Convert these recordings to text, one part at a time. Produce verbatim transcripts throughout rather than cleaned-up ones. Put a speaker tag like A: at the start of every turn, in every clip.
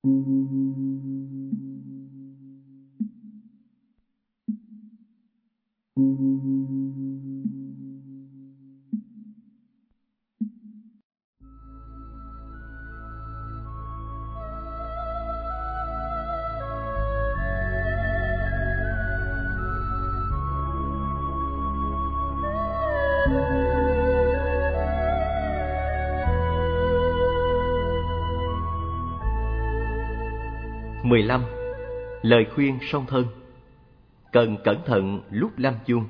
A: mười lăm. Lời khuyên song thân. Cần cẩn thận lúc lâm chung.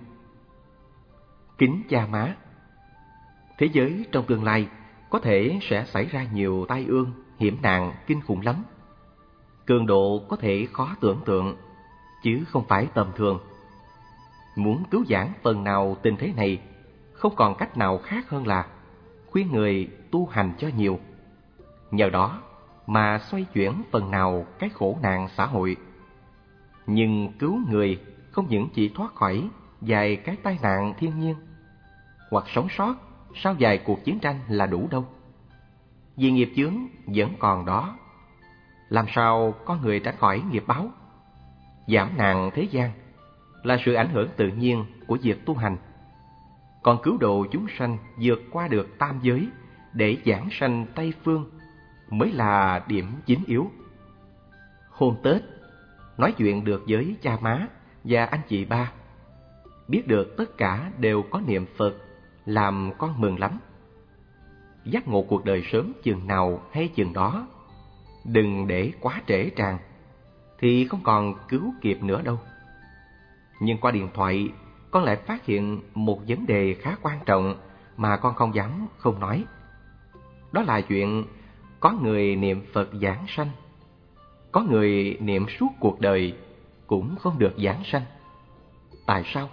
A: Kính cha má, thế giới trong tương lai có thể sẽ xảy ra nhiều tai ương, hiểm nạn kinh khủng lắm. Cường độ có thể khó tưởng tượng, chứ không phải tầm thường. Muốn cứu vãn phần nào tình thế này, không còn cách nào khác hơn là khuyên người tu hành cho nhiều. Nhờ đó mà xoay chuyển phần nào cái khổ nạn xã hội. Nhưng cứu người không những chỉ thoát khỏi vài cái tai nạn thiên nhiên, hoặc sống sót sau vài cuộc chiến tranh là đủ đâu. Vì nghiệp chướng vẫn còn đó, làm sao có người tránh khỏi nghiệp báo? Giảm nạn thế gian là sự ảnh hưởng tự nhiên của việc tu hành. Còn cứu độ chúng sanh vượt qua được tam giới để giảng sanh Tây Phương mới là điểm chính yếu. Hôm Tết, nói chuyện được với cha má và anh chị ba, biết được tất cả đều có niệm Phật, làm con mừng lắm. Giác ngộ cuộc đời sớm chừng nào hay chừng đó, đừng để quá trễ tràn, thì không còn cứu kịp nữa đâu. Nhưng qua điện thoại, con lại phát hiện một vấn đề khá quan trọng mà con không dám không nói. Đó là chuyện có người niệm Phật giảng sanh, có người niệm suốt cuộc đời cũng không được giảng sanh. Tại sao?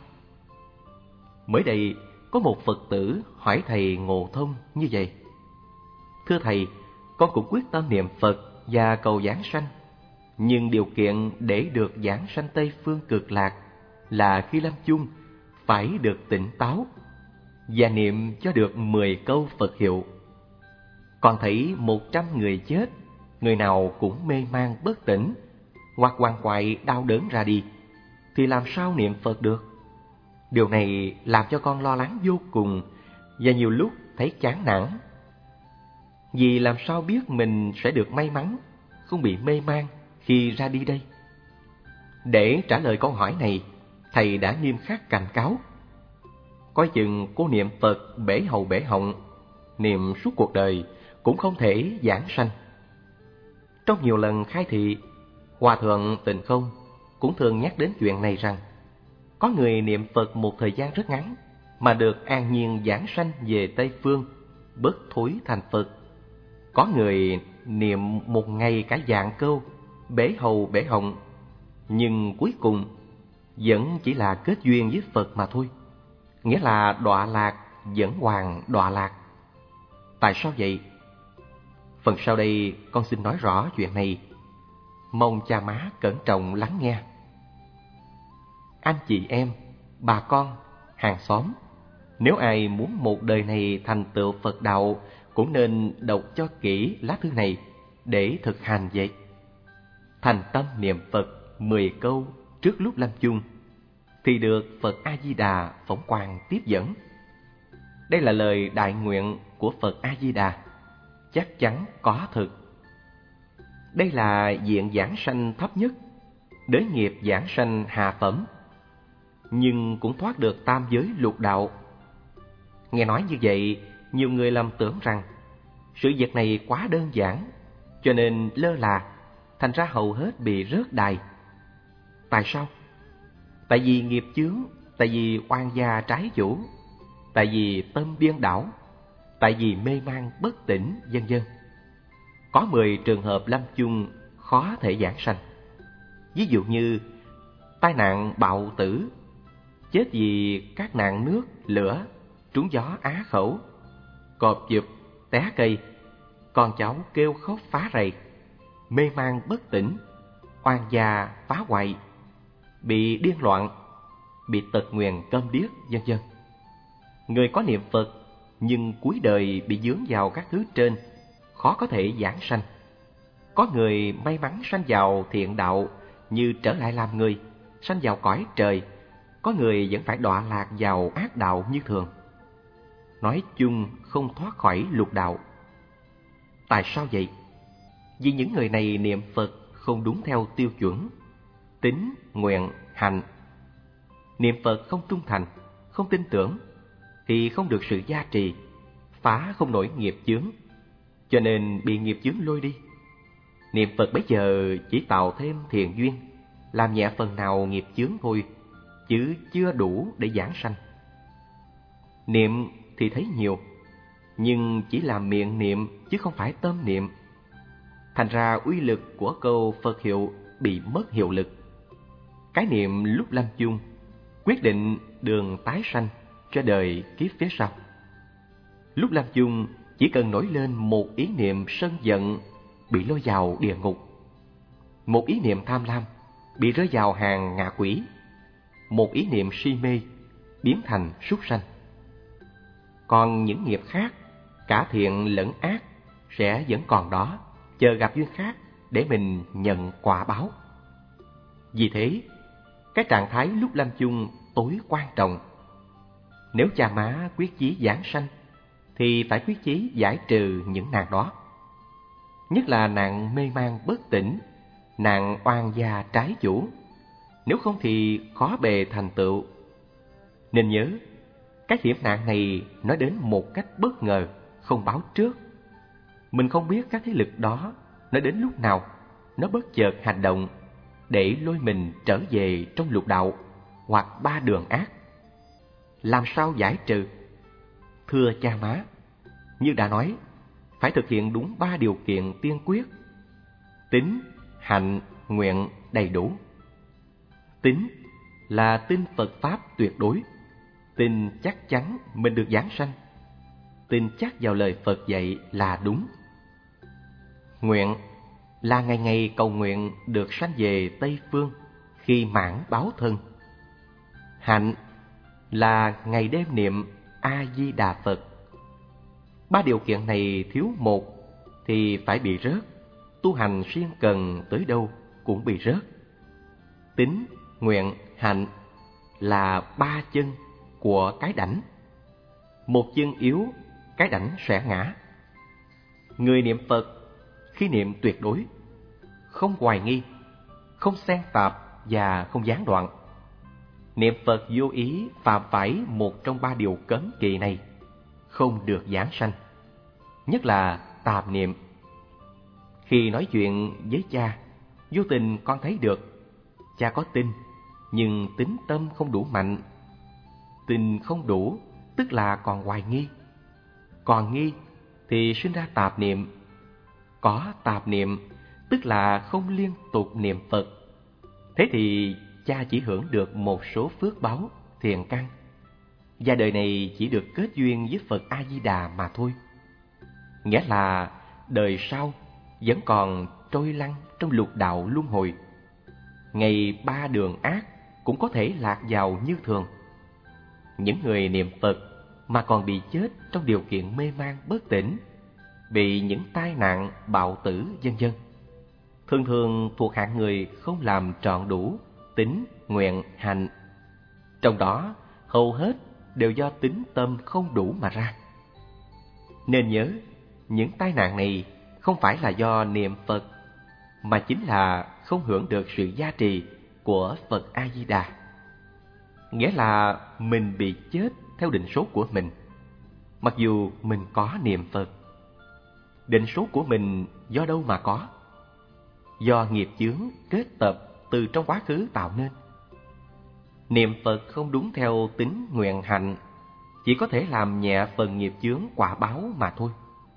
A: Mới đây có một Phật tử hỏi thầy Ngộ Thông như vậy: thưa thầy, con cũng quyết tâm niệm Phật và cầu giảng sanh, nhưng điều kiện để được giảng sanh Tây Phương Cực Lạc là khi lâm chung phải được tỉnh táo và niệm cho được mười câu Phật hiệu. Còn thấy một trăm người chết, người nào cũng mê man bất tỉnh hoặc quằn quại đau đớn ra đi, thì làm sao niệm Phật được? Điều này làm cho con lo lắng vô cùng và nhiều lúc thấy chán nản. Vì làm sao biết mình sẽ được may mắn, không bị mê man khi ra đi đây? Để trả lời câu hỏi này, thầy đã nghiêm khắc cảnh cáo: coi chừng cô niệm Phật bể hầu bể họng, niệm suốt cuộc đời cũng không thể giảng sanh. Trong nhiều lần khai thị, Hòa thượng Tịnh Không cũng thường nhắc đến chuyện này rằng có người niệm Phật một thời gian rất ngắn mà được an nhiên giảng sanh về Tây Phương, bất thối thành Phật. Có người niệm một ngày cả vạn câu, bể hầu bể họng, nhưng cuối cùng vẫn chỉ là kết duyên với Phật mà thôi. Nghĩa là đọa lạc vẫn hoàng đọa lạc. Tại sao vậy? Phần sau đây con xin nói rõ chuyện này, mong cha má cẩn trọng lắng nghe. Anh chị em, bà con, hàng xóm, nếu ai muốn một đời này thành tựu Phật đạo, cũng nên đọc cho kỹ lá thư này để thực hành vậy. Thành tâm niệm Phật mười câu trước lúc lâm chung, thì được Phật A-di-đà phóng quang tiếp dẫn. Đây là lời đại nguyện của Phật A-di-đà, chắc chắn có thực. Đây là diện giảng sanh thấp nhất, đới nghiệp giảng sanh hạ phẩm, nhưng cũng thoát được tam giới lục đạo. Nghe nói như vậy, nhiều người lầm tưởng rằng sự việc này quá đơn giản, cho nên lơ là, thành ra hầu hết bị rớt đài. Tại sao? Tại vì nghiệp chướng, tại vì oan gia trái chủ, tại vì tâm điên đảo, tại vì mê man bất tỉnh, vân vân. Có mười trường hợp lâm chung khó thể giảng sanh. Ví dụ như tai nạn bạo tử, chết vì các nạn nước, lửa, trúng gió á khẩu, cọp chụp, té cây, con cháu kêu khóc phá rầy, mê man bất tỉnh, oan gia phá hoại, bị điên loạn, bị tật nguyền câm điếc, vân vân. Người có niệm Phật nhưng cuối đời bị dướng vào các thứ trên, khó có thể giảng sanh. Có người may mắn sanh vào thiện đạo như trở lại làm người, sanh vào cõi trời. Có người vẫn phải đọa lạc vào ác đạo như thường. Nói chung không thoát khỏi lục đạo. Tại sao vậy? Vì những người này niệm Phật không đúng theo tiêu chuẩn tín, nguyện, hành. Niệm Phật không trung thành, không tin tưởng thì không được sự gia trì, phá không nổi nghiệp chướng, cho nên bị nghiệp chướng lôi đi. Niệm Phật bây giờ chỉ tạo thêm thiện duyên, làm nhẹ phần nào nghiệp chướng thôi, chứ chưa đủ để giảng sanh. Niệm thì thấy nhiều, nhưng chỉ là miệng niệm chứ không phải tâm niệm. Thành ra uy lực của câu Phật hiệu bị mất hiệu lực. Cái niệm lúc lâm chung quyết định đường tái sanh cho đời kiếp phía sau. Lúc lâm chung chỉ cần nổi lên một ý niệm sân giận bị lôi vào địa ngục, một ý niệm tham lam bị rơi vào hàng ngạ quỷ, một ý niệm si mê biến thành súc sanh. Còn những nghiệp khác, cả thiện lẫn ác, sẽ vẫn còn đó, chờ gặp duyên khác để mình nhận quả báo. Vì thế, cái trạng thái lúc lâm chung tối quan trọng. Nếu cha má quyết chí giảng sanh, thì phải quyết chí giải trừ những nạn đó. Nhất là nạn mê man bất tỉnh, nạn oan gia trái chủ. Nếu không thì khó bề thành tựu. Nên nhớ, cái hiểm nạn này nó đến một cách bất ngờ, không báo trước. Mình không biết các thế lực đó nó đến lúc nào, nó bất chợt hành động để lôi mình trở về trong lục đạo hoặc ba đường ác. Làm sao giải trừ? Thưa cha má, như đã nói, phải thực hiện đúng ba điều kiện tiên quyết: tín, hạnh, nguyện đầy đủ. Tín là tin Phật Pháp tuyệt đối, tin chắc chắn mình được giảng sanh, tin chắc vào lời Phật dạy là đúng. Nguyện là ngày ngày cầu nguyện được sanh về Tây Phương khi mãn báo thân. Hạnh là ngày đêm niệm A-di-đà Phật. Ba điều kiện này thiếu một thì phải bị rớt, tu hành siêng cần tới đâu cũng bị rớt. Tín, nguyện, hạnh là ba chân của cái đảnh. Một chân yếu, cái đảnh sẽ ngã. Người niệm Phật khi niệm tuyệt đối, không hoài nghi, không xen tạp và không gián đoạn. Niệm Phật vô ý phạm phải một trong ba điều cấm kỵ này, không được giảng sanh, nhất là tạp niệm. Khi nói chuyện với cha, vô tình con thấy được cha có tin, nhưng tín tâm không đủ mạnh. Tin không đủ tức là còn hoài nghi, còn nghi thì sinh ra tạp niệm. Có tạp niệm tức là không liên tục niệm Phật. Thế thì cha chỉ hưởng được một số phước báu, thiện căn, và đời này chỉ được kết duyên với Phật A-di-đà mà thôi. Nghĩa là đời sau vẫn còn trôi lăn trong lục đạo luân hồi. Ngày ba đường ác cũng có thể lạc vào như thường. Những người niệm Phật mà còn bị chết trong điều kiện mê man bất tỉnh, bị những tai nạn, bạo tử vân vân, thường thường thuộc hạng người không làm trọn đủ tín, nguyện, hạnh. Trong đó hầu hết đều do tín tâm không đủ mà ra. Nên nhớ, những tai nạn này không phải là do niệm Phật, mà chính là không hưởng được sự gia trì của Phật A-di-đà. Nghĩa là mình bị chết theo định số của mình, mặc dù mình có niệm Phật. Định số của mình do đâu mà có? Do nghiệp chướng kết tập từ trong quá khứ tạo nên. Niệm Phật không đúng theo tín, nguyện, hạnh chỉ có thể làm nhẹ phần nghiệp chướng quả báo mà thôi.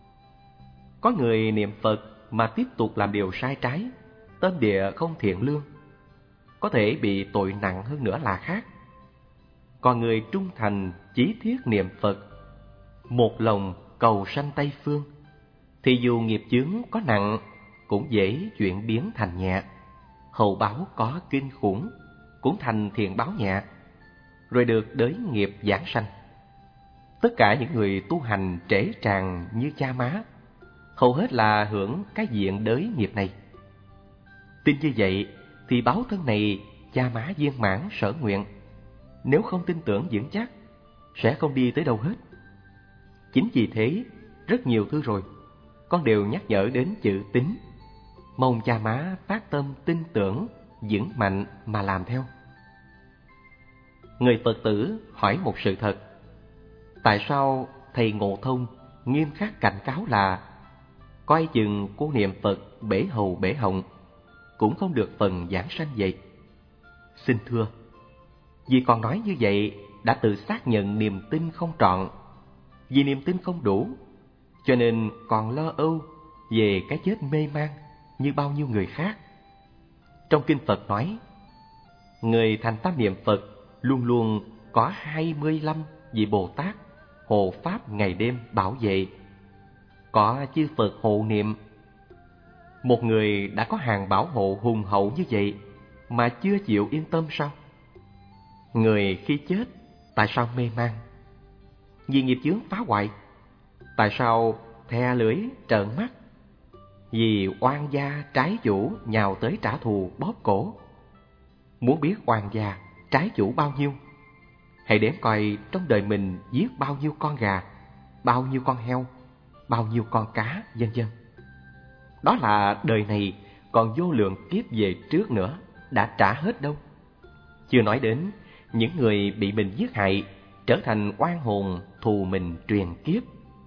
A: Có người niệm Phật mà tiếp tục làm điều sai trái, tâm địa không thiện lương, có thể bị tội nặng hơn nữa là khác. Còn người trung thành chí thiết niệm Phật, một lòng cầu sanh Tây Phương, thì dù nghiệp chướng có nặng cũng dễ chuyển biến thành nhẹ. Hậu báo có kinh khủng cũng thành thiện báo nhẹ, rồi được đới nghiệp giảng sanh. Tất cả những người tu hành trễ tràn như cha má hầu hết là hưởng cái diện đới nghiệp này. Tin như vậy thì báo thân này cha má viên mãn sở nguyện. Nếu không tin tưởng vững chắc, sẽ không đi tới đâu hết. Chính vì thế, rất nhiều thứ rồi, con đều nhắc nhở đến chữ tín. Mong cha má phát tâm tin tưởng, vững mạnh mà làm theo. Người Phật tử hỏi một sự thật: tại sao thầy Ngộ Thông nghiêm khắc cảnh cáo là coi chừng cô niệm Phật bể hầu bể họng, cũng không được phần giảng sanh vậy? Xin thưa, vì còn nói như vậy đã tự xác nhận niềm tin không trọn. Vì niềm tin không đủ, cho nên còn lo âu về cái chết mê man như bao nhiêu người khác. Trong kinh Phật nói, người thành tâm niệm Phật luôn luôn có hai mươi lăm vị Bồ Tát hộ pháp ngày đêm bảo vệ. Có chư Phật hộ niệm. Một người đã có hàng bảo hộ hùng hậu như vậy mà chưa chịu yên tâm sao? Người khi chết tại sao mê man? Vì nghiệp chướng phá hoại. Tại sao thè lưỡi trợn mắt? Vì oan gia trái chủ nhào tới trả thù bóp cổ. Muốn biết oan gia trái chủ bao nhiêu? Hãy đếm coi trong đời mình giết bao nhiêu con gà, bao nhiêu con heo, bao nhiêu con cá, vân vân. Đó là đời này, còn vô lượng kiếp về trước nữa đã trả hết đâu. Chưa nói đến những người bị mình giết hại trở thành oan hồn thù mình truyền kiếp.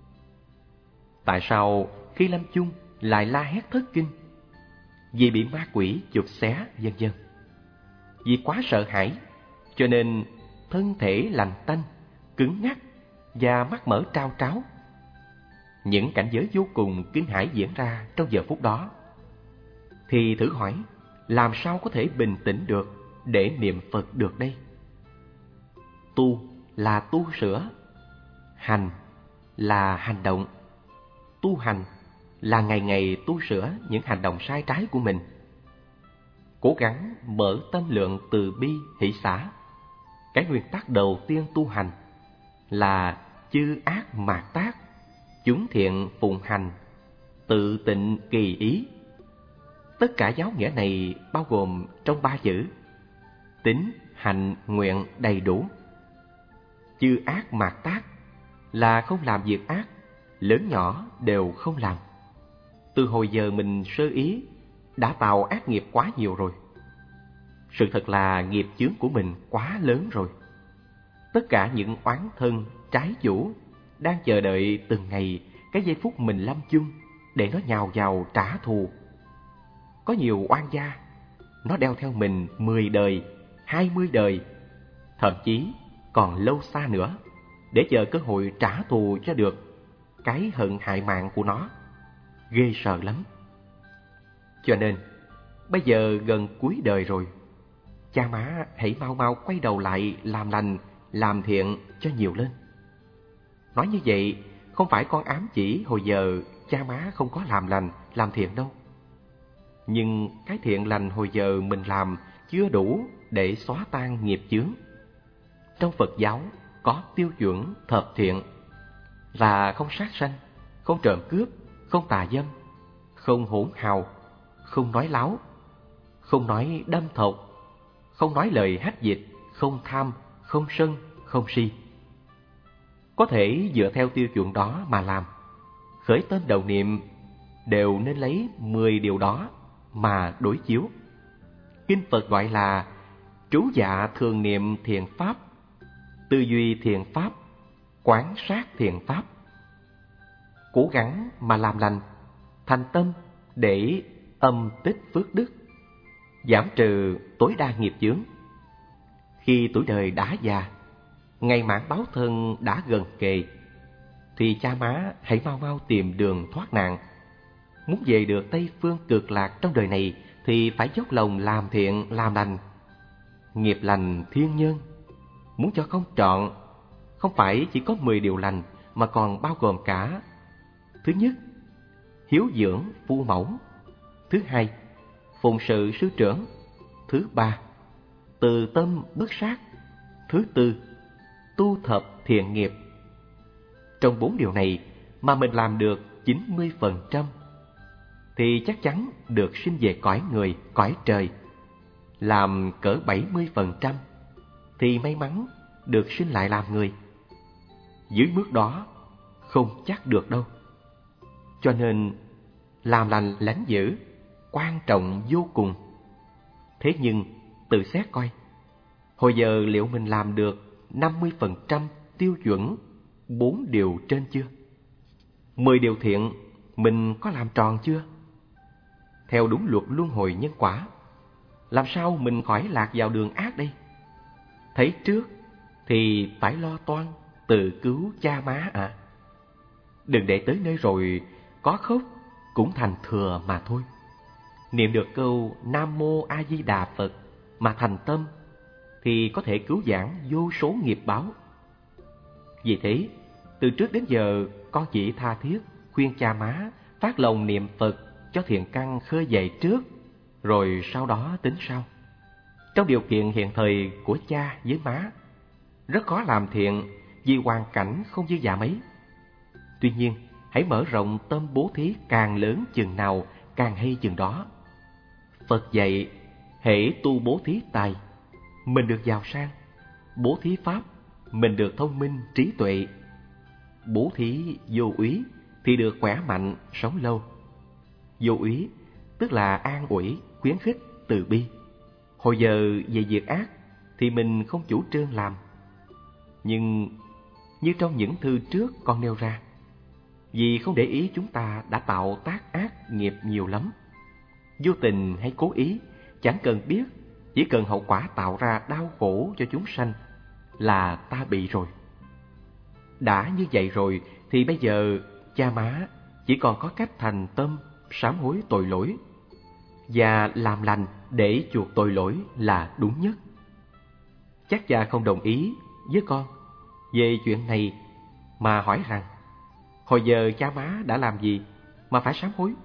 A: Tại sao khi lâm chung lại la hét thất kinh? Vì bị ma quỷ chụp xé, vân vân. Vì quá sợ hãi, cho nên thân thể lành tanh, cứng ngắc và mắt mở trao tráo. Những cảnh giới vô cùng kinh hãi diễn ra trong giờ phút đó. Thì thử hỏi, làm sao có thể bình tĩnh được để niệm Phật được đây? Tu là tu sửa, hành là hành động. Tu hành là ngày ngày tu sửa những hành động sai trái của mình. Cố gắng mở tâm lượng từ bi hỷ xả. Cái nguyên tắc đầu tiên tu hành là chư ác mạt tác, chúng thiện phụng hành, tự tịnh kỳ ý. Tất cả giáo nghĩa này bao gồm trong ba chữ tín, hạnh, nguyện đầy đủ. Chư ác mạt tác là không làm việc ác, lớn nhỏ đều không làm. Từ hồi giờ mình sơ ý đã tạo ác nghiệp quá nhiều rồi. Sự thật là nghiệp chướng của mình quá lớn rồi. Tất cả những oán thân, trái chủ đang chờ đợi từng ngày cái giây phút mình lâm chung để nó nhào vào trả thù. Có nhiều oan gia, nó đeo theo mình mười đời, hai mươi đời, thậm chí còn lâu xa nữa, để chờ cơ hội trả thù cho được cái hận hại mạng của nó. Ghê sợ lắm. Cho nên, bây giờ gần cuối đời rồi, cha má hãy mau mau quay đầu lại làm lành, làm thiện cho nhiều lên. Nói như vậy, không phải con ám chỉ hồi giờ cha má không có làm lành, làm thiện đâu. Nhưng cái thiện lành hồi giờ mình làm chưa đủ để xóa tan nghiệp chướng. Trong Phật giáo có tiêu chuẩn thập thiện là không sát sanh, không trộm cướp, không tà dâm, không hỗn hào, không nói láo, không nói đâm thọc, không nói lời hách dịch, không tham, không sân, không si. Có thể dựa theo tiêu chuẩn đó mà làm. Khởi tâm đầu niệm đều nên lấy mười điều đó mà đối chiếu. Kinh Phật gọi là trú dạ thường niệm thiện pháp, tư duy thiện pháp, quán sát thiện pháp. Cố gắng mà làm lành, thành tâm để âm tích phước đức, giảm trừ tối đa nghiệp chướng. Khi tuổi đời đã già, ngày mãn báo thân đã gần kề, thì cha má hãy mau mau tìm đường thoát nạn. Muốn về được Tây Phương Cực Lạc trong đời này thì phải dốc lòng làm thiện, làm lành. Nghiệp lành thiên nhân, muốn cho không trọn, không phải chỉ có mười điều lành mà còn bao gồm cả: thứ nhất, hiếu dưỡng phu mẫu; thứ hai, phụng sự sư trưởng; thứ ba, từ tâm bất sát; thứ tư, tu thập thiện nghiệp. Trong bốn điều này mà mình làm được chín mươi phần trăm thì chắc chắn được sinh về cõi người, cõi trời. Làm cỡ bảy mươi phần trăm thì may mắn được sinh lại làm người. Dưới mức đó không chắc được đâu. Cho nên làm lành lánh dữ quan trọng vô cùng. Thế nhưng tự xét coi, hồi giờ liệu mình làm được năm mươi phần trăm tiêu chuẩn bốn điều trên chưa? mười điều thiện mình có làm tròn chưa? Theo đúng luật luân hồi nhân quả, làm sao mình khỏi lạc vào đường ác đây? Thấy trước thì phải lo toan tự cứu cha má à. Đừng để tới nơi rồi có khóc cũng thành thừa mà thôi. Niệm được câu Nam Mô A Di Đà Phật mà thành tâm thì có thể cứu vãn vô số nghiệp báo. Vì thế, từ trước đến giờ con chỉ tha thiết khuyên cha má phát lòng niệm Phật cho thiện căn khơi dậy trước, rồi sau đó tính sau. Trong điều kiện hiện thời của cha với má, rất khó làm thiện vì hoàn cảnh không dư dả mấy. Tuy nhiên, hãy mở rộng tâm bố thí càng lớn chừng nào càng hay chừng đó. Phật dạy, hễ tu bố thí tài, mình được giàu sang; bố thí pháp, mình được thông minh, trí tuệ; bố thí vô úy thì được khỏe mạnh, sống lâu. Vô úy tức là an ủi, khuyến khích, từ bi. Hồi giờ về việc ác thì mình không chủ trương làm. Nhưng như trong những thư trước con nêu ra, vì không để ý chúng ta đã tạo tác ác nghiệp nhiều lắm. Vô tình hay cố ý, chẳng cần biết, chỉ cần hậu quả tạo ra đau khổ cho chúng sanh là ta bị rồi. Đã như vậy rồi thì bây giờ cha má chỉ còn có cách thành tâm sám hối tội lỗi và làm lành để chuộc tội lỗi là đúng nhất. Chắc cha không đồng ý với con về chuyện này mà hỏi rằng, hồi giờ cha má đã làm gì mà phải sám hối?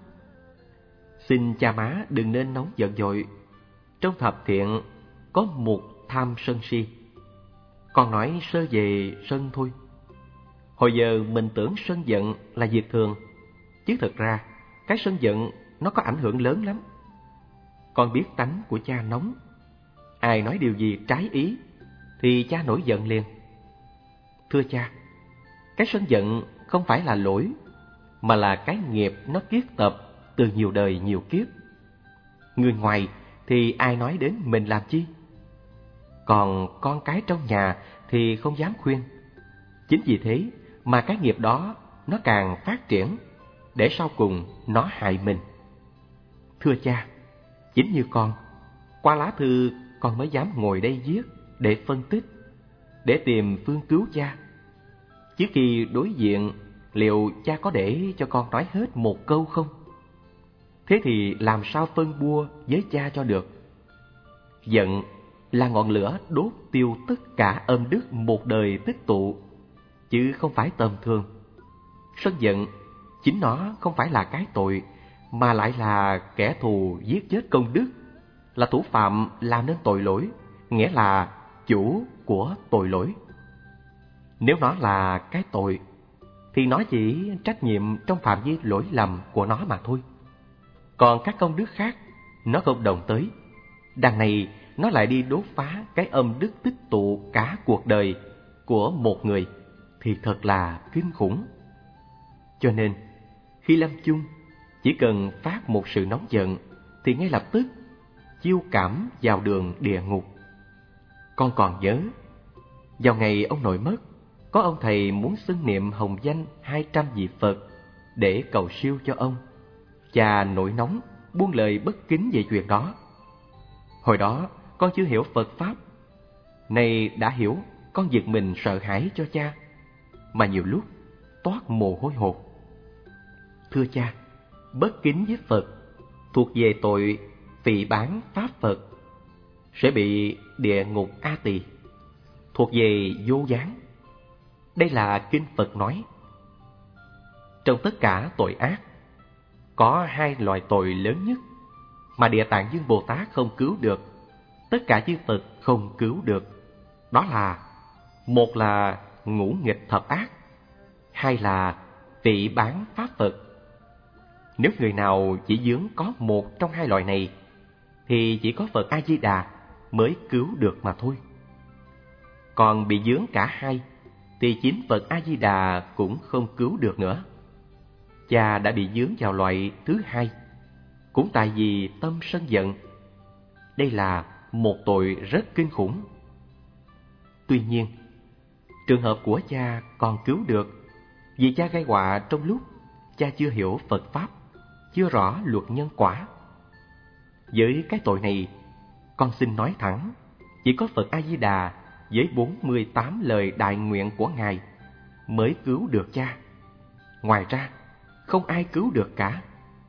A: Xin cha má đừng nên nóng giận dội. Trong thập thiện có một tham sân si. Con nói sơ về sân thôi. Hồi giờ mình tưởng sân giận là việc thường, chứ thực ra cái sân giận nó có ảnh hưởng lớn lắm. Con biết tánh của cha nóng, ai nói điều gì trái ý thì cha nổi giận liền. Thưa cha, cái sân giận không phải là lỗi, mà là cái nghiệp nó kiết tập từ nhiều đời nhiều kiếp. Người ngoài thì ai nói đến mình làm chi? Còn con cái trong nhà thì không dám khuyên. Chính vì thế mà cái nghiệp đó nó càng phát triển, để sau cùng nó hại mình. Thưa cha, chính như con, qua lá thư con mới dám ngồi đây viết để phân tích, để tìm phương cứu cha. Trước khi đối diện, liệu cha có để cho con nói hết một câu không? Thế thì làm sao phân bua với cha cho được? Giận là ngọn lửa đốt tiêu tất cả ân đức một đời tích tụ, chứ không phải tầm thường. Sân giận chính nó không phải là cái tội, mà lại là kẻ thù giết chết công đức, là thủ phạm làm nên tội lỗi, nghĩa là chủ của tội lỗi. Nếu nó là cái tội thì nó chỉ trách nhiệm trong phạm vi lỗi lầm của nó mà thôi. Còn các công đức khác nó không động tới. Đằng này nó lại đi đốt phá cái âm đức tích tụ cả cuộc đời của một người, thì thật là kinh khủng. Cho nên khi lâm chung, chỉ cần phát một sự nóng giận thì ngay lập tức chiêu cảm vào đường địa ngục. Con còn nhớ, vào ngày ông nội mất, có ông thầy muốn xưng niệm hồng danh hai trăm vị Phật để cầu siêu cho ông. Cha nổi nóng buông lời bất kính về chuyện đó. Hồi đó con chưa hiểu Phật Pháp, nay đã hiểu, con giật mình sợ hãi cho cha, mà nhiều lúc toát mồ hôi hột. Thưa cha, bất kính với Phật thuộc về tội phỉ báng Pháp Phật, sẽ bị địa ngục A Tỳ, thuộc về vô gián. Đây là kinh Phật nói. Trong tất cả tội ác, có hai loại tội lớn nhất mà Địa Tạng Dương Bồ Tát không cứu được, tất cả chư Phật không cứu được. Đó là: một là ngũ nghịch thập ác, hai là phỉ báng Pháp Phật. Nếu người nào chỉ vướng có một trong hai loại này, thì chỉ có Phật A-di-đà mới cứu được mà thôi. Còn bị vướng cả hai, thì chính Phật A-di-đà cũng không cứu được nữa. Cha đã bị vướng vào loại thứ hai, cũng tại vì tâm sân giận. Đây là một tội rất kinh khủng. Tuy nhiên, trường hợp của cha còn cứu được, vì cha gây họa trong lúc cha chưa hiểu Phật Pháp, chưa rõ luật nhân quả. Với cái tội này, con xin nói thẳng, chỉ có Phật A-di-đà với bốn mươi tám lời đại nguyện của Ngài mới cứu được cha. Ngoài ra, không ai cứu được cả.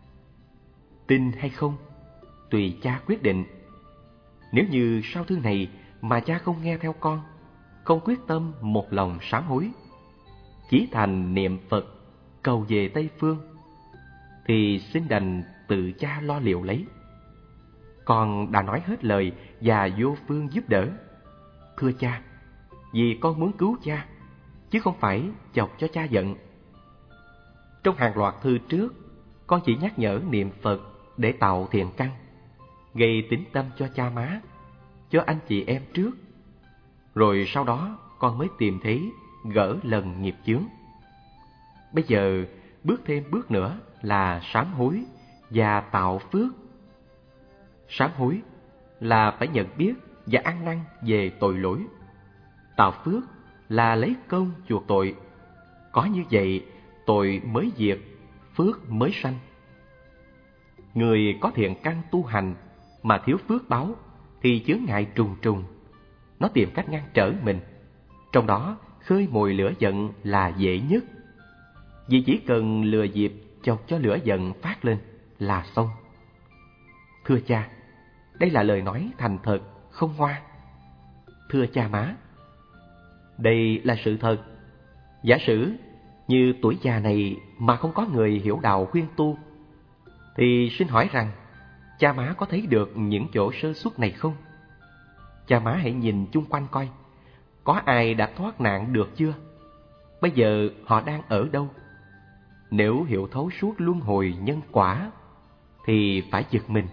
A: Tin hay không, tùy cha quyết định. Nếu như sau thư này mà cha không nghe theo con, không quyết tâm một lòng sám hối, chí thành niệm Phật, cầu về Tây Phương, thì xin đành tự cha lo liệu lấy. Con đã nói hết lời và vô phương giúp đỡ. Thưa cha, vì con muốn cứu cha, chứ không phải chọc cho cha giận. Trong hàng loạt thư trước, con chỉ nhắc nhở niệm Phật để tạo thiện căn, gây tín tâm cho cha má, cho anh chị em trước. Rồi sau đó con mới tìm thấy gỡ lần nghiệp chướng. Bây giờ bước thêm bước nữa là sám hối và tạo phước. Sám hối là phải nhận biết và ăn năn về tội lỗi. Tạo phước là lấy công chuộc tội. Có như vậy, tội mới diệt, phước mới sanh. Người có thiện căn tu hành mà thiếu phước báo thì chướng ngại trùng trùng. Nó tìm cách ngăn trở mình. Trong đó, khơi mồi lửa giận là dễ nhất. Vì chỉ cần lừa dịp chọc cho lửa giận phát lên là xong. Thưa cha, đây là lời nói thành thật, không hoa. Thưa cha má, đây là sự thật. Giả sử như tuổi già này mà không có người hiểu đạo khuyên tu, thì xin hỏi rằng cha má có thấy được những chỗ sơ suất này không? Cha má hãy nhìn chung quanh coi, có ai đã thoát nạn được chưa? Bây giờ họ đang ở đâu? Nếu hiểu thấu suốt luân hồi nhân quả, thì phải giật mình.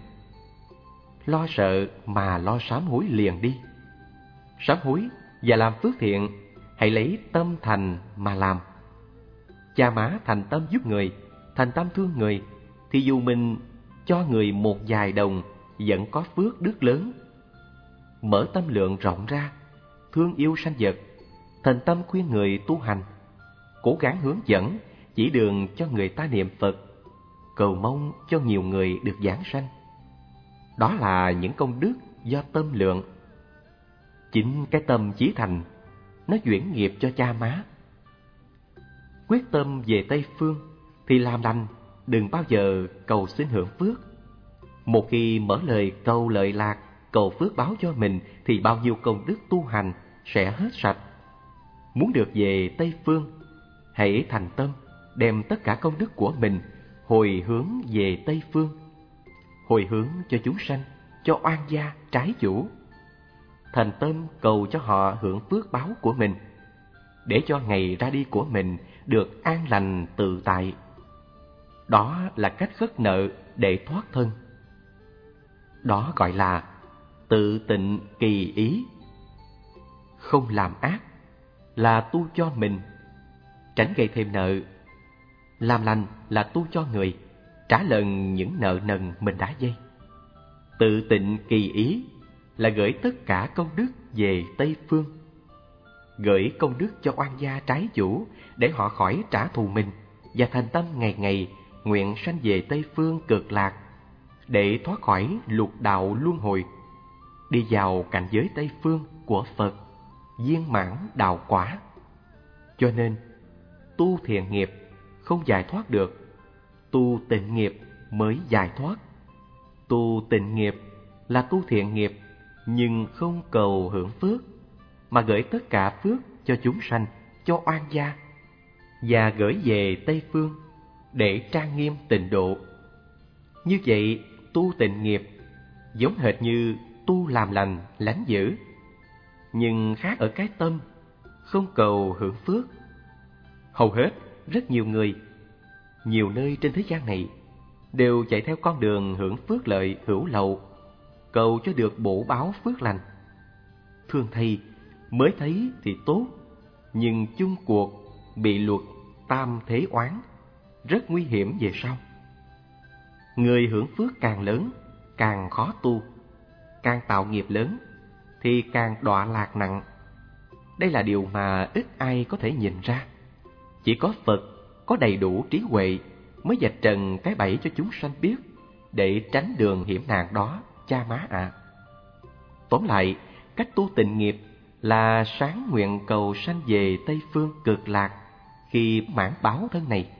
A: Lo sợ mà lo sám hối liền đi. Sám hối và làm phước thiện, hãy lấy tâm thành mà làm. Cha má thành tâm giúp người, thành tâm thương người, thì dù mình cho người một vài đồng vẫn có phước đức lớn. Mở tâm lượng rộng ra, thương yêu sanh vật, thành tâm khuyên người tu hành, cố gắng hướng dẫn, chỉ đường cho người ta niệm Phật, cầu mong cho nhiều người được giảng sanh. Đó là những công đức do tâm lượng. Chính cái tâm chí thành, nó chuyển nghiệp cho cha má. Quyết tâm về Tây Phương thì làm lành, đừng bao giờ cầu xin hưởng phước. Một khi mở lời cầu lợi lạc, cầu phước báo cho mình, thì bao nhiêu công đức tu hành sẽ hết sạch. Muốn được về Tây Phương, hãy thành tâm đem tất cả công đức của mình hồi hướng về Tây Phương, hồi hướng cho chúng sanh, cho oan gia trái chủ. Thành tâm cầu cho họ hưởng phước báo của mình, để cho ngày ra đi của mình được an lành tự tại. Đó là cách khất nợ để thoát thân. Đó gọi là tự tịnh kỳ ý. Không làm ác là tu cho mình, tránh gây thêm nợ. Làm lành là tu cho người, trả lần những nợ nần mình đã dây. Tự tịnh kỳ ý là gửi tất cả công đức về Tây Phương, gửi công đức cho oan gia trái chủ để họ khỏi trả thù mình, và thành tâm ngày ngày nguyện sanh về Tây Phương cực lạc, để thoát khỏi lục đạo luân hồi, đi vào cảnh giới Tây Phương của Phật, viên mãn đạo quả. Cho nên tu thiện nghiệp không giải thoát được, tu tịnh nghiệp mới giải thoát. Tu tịnh nghiệp là tu thiện nghiệp, nhưng không cầu hưởng phước, mà gửi tất cả phước cho chúng sanh, cho oan gia, và gửi về Tây Phương để trang nghiêm tịnh độ. Như vậy, tu tịnh nghiệp giống hệt như tu làm lành lánh dữ, nhưng khác ở cái tâm, không cầu hưởng phước. Hầu hết rất nhiều người, nhiều nơi trên thế gian này đều chạy theo con đường hưởng phước lợi hữu lậu, cầu cho được bổ báo phước lành. Thương thay, mới thấy thì tốt, nhưng chung cuộc bị luật tam thế oán, rất nguy hiểm về sau. Người hưởng phước càng lớn, càng khó tu, càng tạo nghiệp lớn, thì càng đọa lạc nặng. Đây là điều mà ít ai có thể nhìn ra. Chỉ có Phật có đầy đủ trí huệ mới vạch trần cái bẫy cho chúng sanh biết, để tránh đường hiểm nạn đó, cha má ạ. À. Tóm lại, cách tu tịnh nghiệp là sáng nguyện cầu sanh về Tây Phương Cực Lạc khi mãn báo thân này.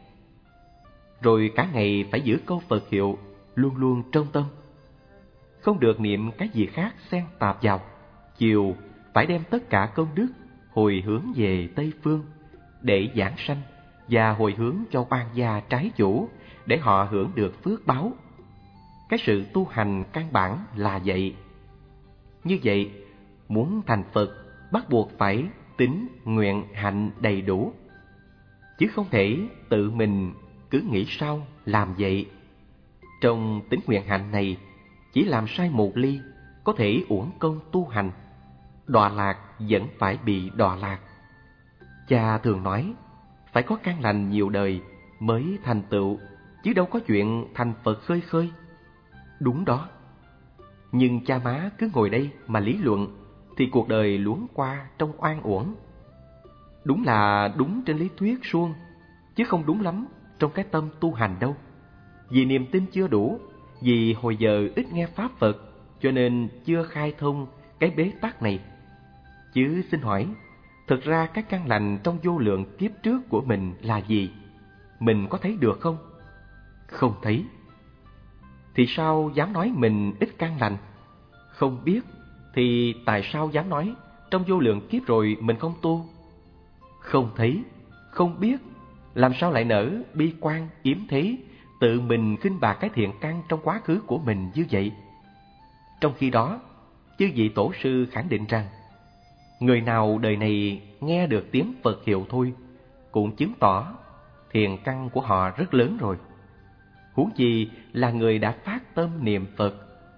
A: Rồi cả ngày phải giữ câu Phật hiệu luôn luôn trong tâm, không được niệm cái gì khác xen tạp vào. Chiều phải đem tất cả công đức hồi hướng về Tây Phương để giảng sanh, và hồi hướng cho quan gia trái chủ để họ hưởng được phước báo. Cái sự tu hành căn bản là vậy. Như vậy, muốn thành Phật bắt buộc phải tín nguyện hạnh đầy đủ, chứ không thể tự mình cứ nghĩ sao làm vậy. Trong tín nguyện hạnh này, chỉ làm sai một ly có thể uổng công tu hành, đọa lạc vẫn phải bị đọa lạc. Cha thường nói, phải có căn lành nhiều đời mới thành tựu, chứ đâu có chuyện thành Phật khơi khơi. Đúng đó. Nhưng cha má cứ ngồi đây mà lý luận, thì cuộc đời luống qua trong oan uổng. Đúng là đúng trên lý thuyết suông, chứ không đúng lắm trong cái tâm tu hành đâu. Vì niềm tin chưa đủ, vì hồi giờ ít nghe Pháp Phật, cho nên chưa khai thông cái bế tắc này. Chứ xin hỏi, thực ra cái căn lành trong vô lượng kiếp trước của mình là gì? Mình có thấy được không? Không thấy. Thì sao dám nói mình ít căn lành? Không biết, thì tại sao dám nói trong vô lượng kiếp rồi mình không tu? Không thấy, không biết, làm sao lại nỡ bi quan yếm thế, tự mình khinh bạc cái thiện căn trong quá khứ của mình như vậy? Trong khi đó, chư vị tổ sư khẳng định rằng, người nào đời này nghe được tiếng Phật hiệu thôi, cũng chứng tỏ thiện căn của họ rất lớn rồi. Huống chi là người đã phát tâm niệm Phật.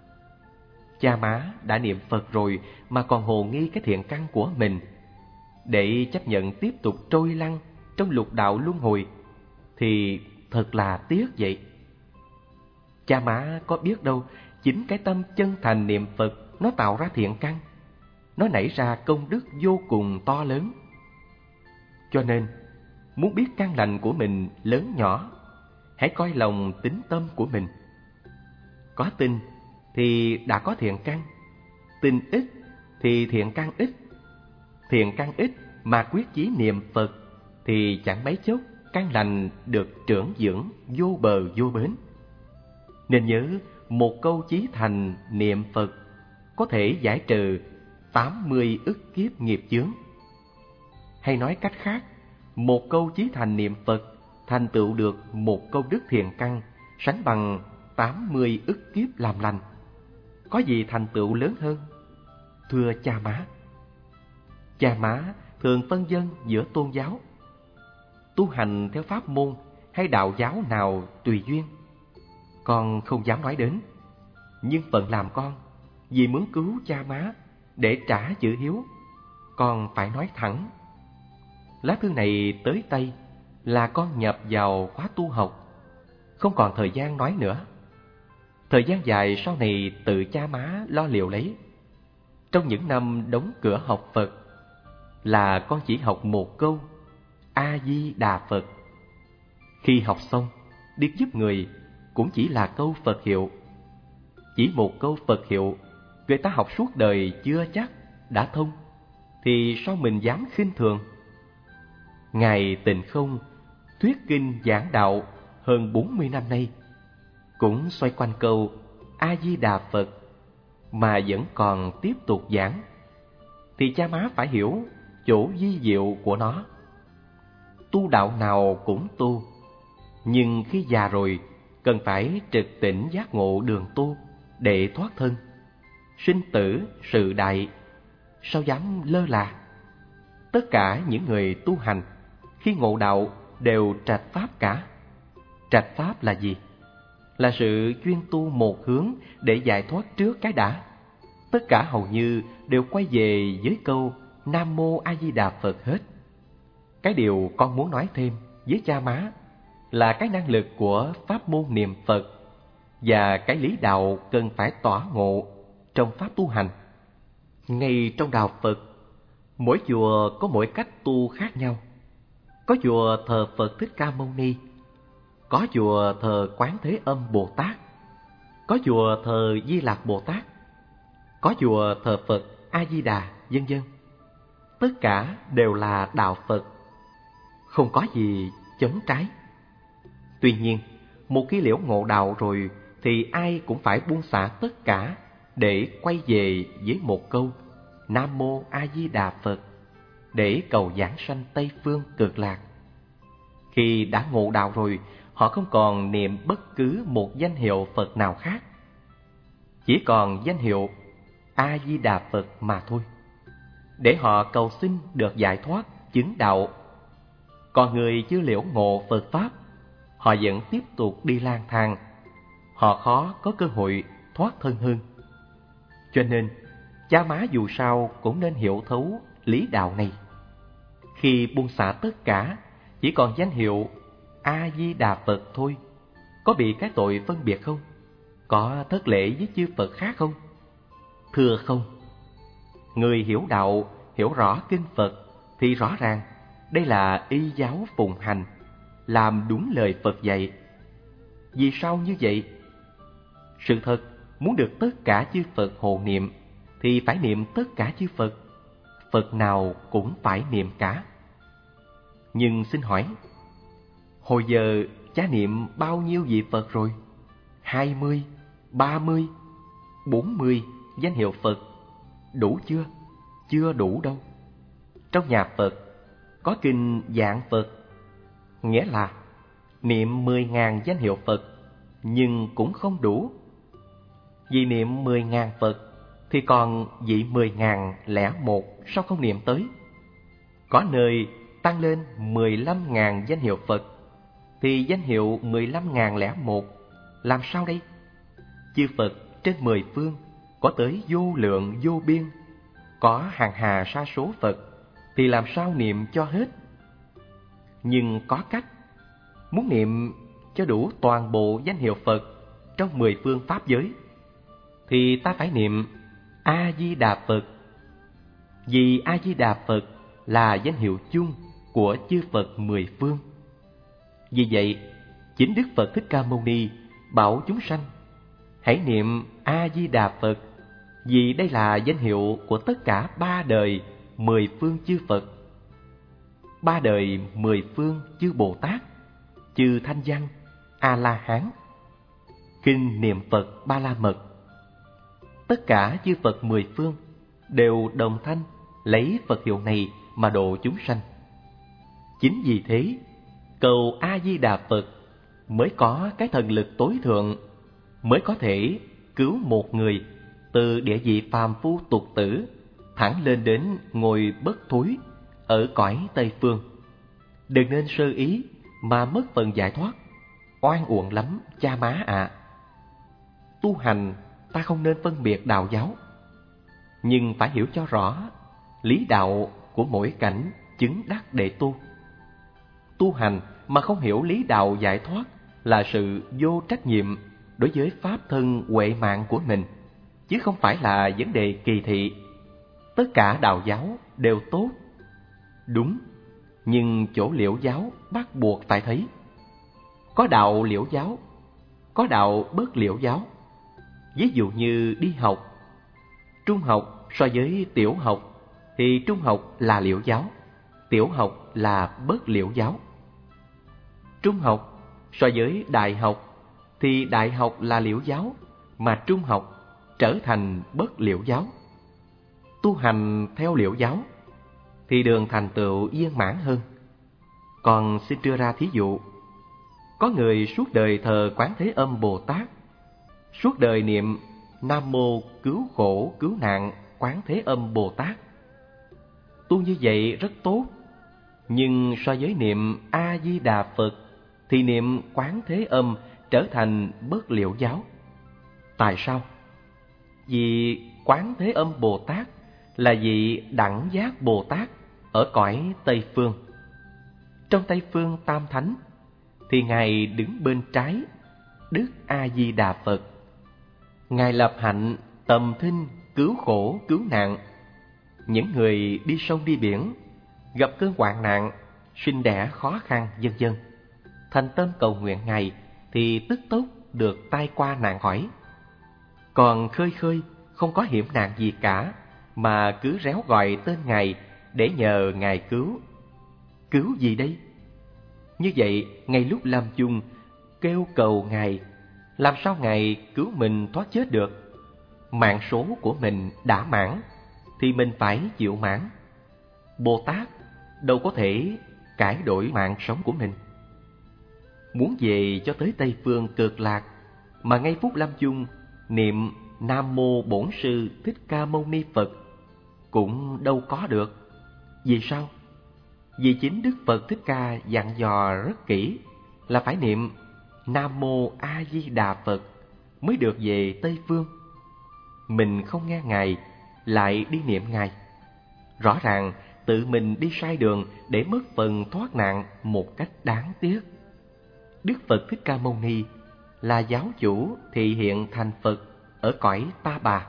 A: Cha má đã niệm Phật rồi mà còn hồ nghi cái thiện căn của mình, để chấp nhận tiếp tục trôi lăn trong lục đạo luân hồi, thì thật là tiếc vậy. Cha má có biết đâu, chính cái tâm chân thành niệm Phật nó tạo ra thiện căn, nó nảy ra công đức vô cùng to lớn. Cho nên, muốn biết căn lành của mình lớn nhỏ, hãy coi lòng tín tâm của mình. Có tin thì đã có thiện căn, tin ít thì thiện căn ít. Thiện căn ít mà quyết chí niệm Phật, thì chẳng mấy chốc căn lành được trưởng dưỡng vô bờ vô bến. Nên nhớ, một câu chí thành niệm Phật có thể giải trừ tám mươi ức kiếp nghiệp chướng. Hay nói cách khác, một câu chí thành niệm Phật thành tựu được một câu đức thiện căn sánh bằng tám mươi ức kiếp làm lành. Có gì thành tựu lớn hơn? Thưa cha má, cha má thường phân vân giữa tôn giáo, tu hành theo pháp môn hay đạo giáo nào tùy duyên. Con không dám nói đến, nhưng phận làm con, vì muốn cứu cha má để trả chữ hiếu, con phải nói thẳng. Lá thư này tới tay là con nhập vào khóa tu học, không còn thời gian nói nữa. Thời gian dài sau này tự cha má lo liệu lấy. Trong những năm đóng cửa học Phật, là con chỉ học một câu A-di-đà Phật. Khi học xong, đi giúp người cũng chỉ là câu Phật hiệu. Chỉ một câu Phật hiệu, người ta học suốt đời chưa chắc đã thông, thì sao mình dám khinh thường? Ngài Tịnh Không thuyết kinh giảng đạo hơn bốn mươi năm nay, cũng xoay quanh câu A-di-đà Phật mà vẫn còn tiếp tục giảng, thì cha má phải hiểu chỗ vi diệu của nó. Tu đạo nào cũng tu, nhưng khi già rồi cần phải trực tỉnh giác ngộ đường tu để thoát thân. Sinh tử sự đại, sao dám lơ là? Tất cả những người tu hành khi ngộ đạo đều trạch pháp cả. Trạch pháp là gì? là sự chuyên tu một hướng để giải thoát trước cái đã. Tất cả hầu như đều quay về với câu Nam Mô A Di Đà Phật hết. Cái điều con muốn nói thêm với cha má là cái năng lực của pháp môn niệm Phật và cái lý đạo cần phải tỏa ngộ trong pháp tu hành. Ngay trong đạo Phật, mỗi chùa có mỗi cách tu khác nhau. Có chùa thờ Phật Thích Ca Mâu Ni, có chùa thờ Quán Thế Âm Bồ Tát, có chùa thờ Di Lạc Bồ Tát, có chùa thờ Phật A Di Đà, vân vân. Tất cả đều là đạo Phật, không có gì chống trái. Tuy nhiên, một khi liễu ngộ đạo rồi thì ai cũng phải buông xả tất cả để quay về với một câu Nam Mô A Di Đà Phật để cầu giảng sanh Tây Phương Cực Lạc. Khi đã ngộ đạo rồi, họ không còn niệm bất cứ một danh hiệu Phật nào khác, chỉ còn danh hiệu A Di Đà Phật mà thôi, để họ cầu xin được giải thoát chứng đạo. Còn người chưa liễu ngộ Phật Pháp, họ vẫn tiếp tục đi lang thang, họ khó có cơ hội thoát thân hơn. Cho nên, cha má dù sao cũng nên hiểu thấu lý đạo này. Khi buông xả tất cả, chỉ còn danh hiệu A Di Đà Phật thôi, có bị cái tội phân biệt không? Có thất lễ với chư Phật khác không? Thưa không. Người hiểu đạo, hiểu rõ kinh Phật thì rõ ràng đây là y giáo phụng hành, làm đúng lời Phật dạy. Vì sao như vậy? Sự thật, muốn được tất cả chư Phật hộ niệm thì phải niệm tất cả chư Phật. Phật nào cũng phải niệm cả. Nhưng xin hỏi, hồi giờ cha niệm bao nhiêu vị Phật rồi? Hai mươi, ba mươi, bốn mươi danh hiệu Phật đủ chưa? Chưa đủ đâu. Trong nhà Phật có kinh Dạng Phật, nghĩa là niệm mười ngàn danh hiệu Phật nhưng cũng không đủ. Vì niệm mười ngàn Phật thì còn vị mười ngàn lẻ một sao không niệm tới? Có nơi tăng lên mười lăm ngàn danh hiệu Phật thì danh hiệu mười lăm ngàn lẻ một làm sao đây? Chư Phật trên mười phương có tới vô lượng vô biên, có hàng hà sa số Phật thì làm sao niệm cho hết? Nhưng có cách. Muốn niệm cho đủ toàn bộ danh hiệu Phật trong mười phương pháp giới thì ta phải niệm A Di Đà Phật. Vì A Di Đà Phật là danh hiệu chung của chư Phật mười phương. Vì vậy, chính Đức Phật Thích Ca Mâu Ni bảo chúng sanh hãy niệm A Di Đà Phật, vì đây là danh hiệu của tất cả ba đời mười phương chư Phật. Ba đời mười phương chư Bồ Tát, chư Thanh Văn, A La Hán, kinh niệm Phật Ba La Mật. Tất cả chư Phật mười phương đều đồng thanh lấy Phật hiệu này mà độ chúng sanh. Chính vì thế, cầu A Di Đà Phật mới có cái thần lực tối thượng, mới có thể cứu một người từ địa vị phàm phu tục tử thẳng lên đến ngồi bất thối ở cõi Tây Phương. Đừng nên sơ ý mà mất phần giải thoát, oan uổng lắm cha má ạ. À. Tu hành ta không nên phân biệt đạo giáo, nhưng phải hiểu cho rõ lý đạo của mỗi cảnh chứng đắc để tu. Tu hành mà không hiểu lý đạo giải thoát là sự vô trách nhiệm đối với pháp thân huệ mạng của mình, chứ không phải là vấn đề kỳ thị. Tất cả đạo giáo đều tốt, đúng, nhưng chỗ liễu giáo bắt buộc phải thấy. Có đạo liễu giáo, có đạo bớt liễu giáo. Ví dụ như đi học, trung học so với tiểu học thì trung học là liễu giáo, tiểu học là bớt liễu giáo. Trung học so với đại học thì đại học là liễu giáo, mà trung học trở thành bớt liễu giáo. Tu hành theo liễu giáo thì đường thành tựu viên mãn hơn. Còn xin đưa ra thí dụ, có người suốt đời thờ Quán Thế Âm Bồ Tát, suốt đời niệm Nam Mô Cứu Khổ Cứu Nạn Quán Thế Âm Bồ Tát. Tu như vậy rất tốt, nhưng so với niệm A Di Đà Phật thì niệm Quán Thế Âm trở thành Bất Liệu giáo. Tại sao? Vì Quán Thế Âm Bồ Tát là vị Đẳng Giác Bồ Tát ở cõi Tây Phương. Trong Tây Phương Tam Thánh thì Ngài đứng bên trái Đức A-di-đà Phật. Ngài lập hạnh tầm thinh cứu khổ cứu nạn. Những người đi sông đi biển, gặp cơn hoạn nạn, sinh đẻ khó khăn vân vân, thành tâm cầu nguyện Ngài thì tức tốc được tai qua nạn khỏi. Còn khơi khơi không có hiểm nạn gì cả mà cứ réo gọi tên Ngài để nhờ Ngài cứu. Cứu gì đây? Như vậy, ngay lúc lâm chung kêu cầu Ngài, làm sao Ngài cứu mình thoát chết được? Mạng số của mình đã mãn thì mình phải chịu mãn. Bồ Tát đâu có thể cải đổi mạng sống của mình. Muốn về cho tới Tây Phương Cực Lạc mà ngay phút lâm chung niệm Nam Mô Bổn Sư Thích Ca Mâu Ni Phật cũng đâu có được. Vì sao? Vì chính Đức Phật Thích Ca dặn dò rất kỹ là phải niệm Nam Mô A Di Đà Phật mới được về Tây Phương. Mình không nghe Ngài lại đi niệm Ngài, rõ ràng tự mình đi sai đường để mất phần thoát nạn một cách đáng tiếc. Đức Phật Thích Ca Mâu Ni là giáo chủ thị hiện thành Phật ở cõi Ta Bà.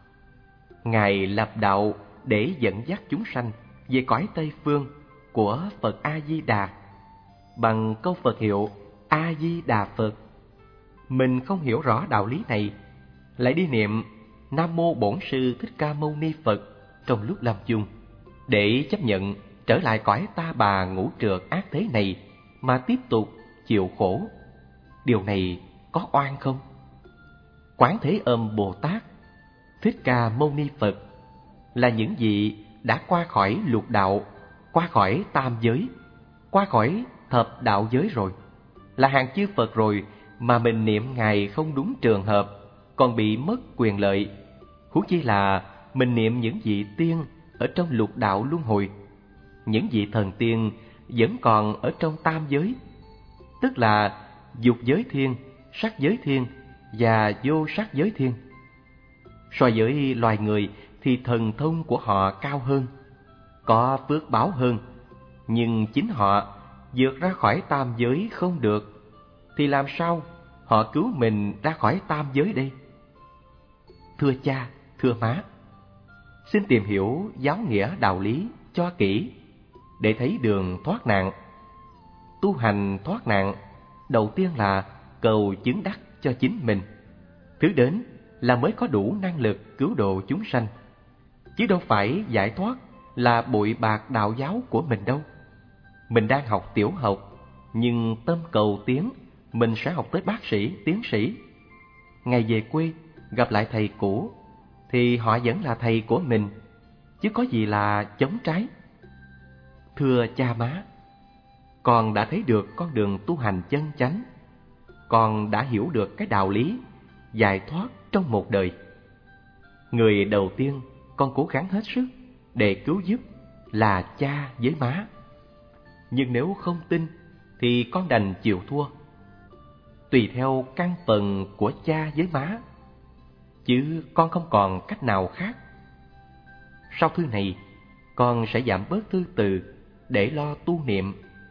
A: Ngài lập đạo để dẫn dắt chúng sanh về cõi Tây Phương của Phật A-di-đà bằng câu Phật hiệu A-di-đà Phật. Mình không hiểu rõ đạo lý này, lại đi niệm Nam Mô Bổn Sư Thích Ca Mâu Ni Phật trong lúc lâm chung để chấp nhận trở lại cõi Ta Bà ngũ trượt ác thế này mà tiếp tục chịu khổ. Điều này có oan không? Quán Thế Âm Bồ Tát, Thích Ca Mâu Ni Phật là những vị đã qua khỏi lục đạo, qua khỏi tam giới, qua khỏi thập đạo giới rồi, là hàng chư Phật rồi mà mình niệm Ngài không đúng trường hợp, còn bị mất quyền lợi. Huống chi là mình niệm những vị tiên ở trong lục đạo luân hồi, những vị thần tiên vẫn còn ở trong tam giới, tức là dục giới thiên, sắc giới thiên và vô sắc giới thiên. So với loài người thì thần thông của họ cao hơn, có phước báo hơn, nhưng chính họ vượt ra khỏi tam giới không được, thì làm sao họ cứu mình ra khỏi tam giới đây? Thưa cha, thưa má, xin tìm hiểu giáo nghĩa đạo lý cho kỹ để thấy đường thoát nạn. Tu hành thoát nạn đầu tiên là cầu chứng đắc cho chính mình, thứ đến là mới có đủ năng lực cứu độ chúng sanh, chứ đâu phải giải thoát là bụi bạc đạo giáo của mình đâu. Mình đang học tiểu học, nhưng tâm cầu tiến mình sẽ học tới bác sĩ, tiến sĩ. Ngày về quê gặp lại thầy cũ thì họ vẫn là thầy của mình, chứ có gì là chống trái. Thưa cha má, con đã thấy được con đường tu hành chân chánh, con đã hiểu được cái đạo lý giải thoát trong một đời. Người đầu tiên con cố gắng hết sức để cứu giúp là cha với má, nhưng nếu không tin thì con đành chịu thua, tùy theo căn phần của cha với má, chứ con không còn cách nào khác. Sau thư này, con sẽ giảm bớt thư từ để lo tu niệm.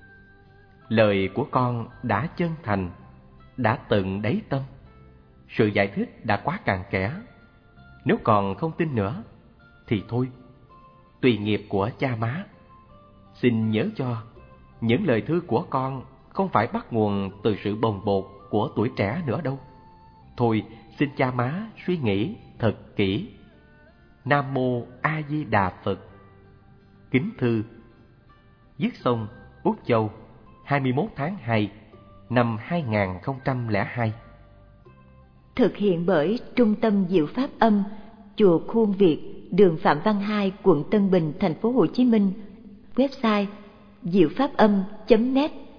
A: Lời của con đã chân thành, đã tận đáy tâm. Sự giải thích đã quá cặn kẽ. Nếu còn không tin nữa thì thôi, tùy nghiệp của cha má. Xin nhớ cho, những lời thư của con không phải bắt nguồn từ sự bồng bột của tuổi trẻ nữa đâu. Thôi, xin cha má suy nghĩ thật kỹ. Nam Mô A Di Đà Phật. Kính thư. Viết xong Úc Châu, hai mươi mốt tháng hai năm hai nghìn không trăm lẻ hai.
B: Thực hiện bởi Trung tâm Diệu Pháp Âm, Chùa Khuôn Việt, đường Phạm Văn Hai, quận Tân Bình, thành phố Hồ Chí Minh. Website diệu pháp âm chấm net.